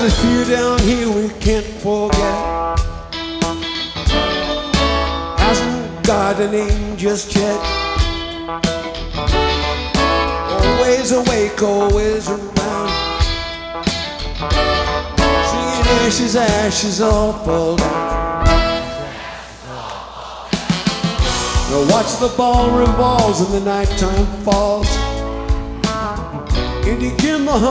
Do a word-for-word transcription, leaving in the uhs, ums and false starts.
a few down here we can't forget. Hasn't got a name just yet. Always awake, always around. Singing ashes, ashes all fall down. Now watch the ball revolves and the nighttime falls. And you give the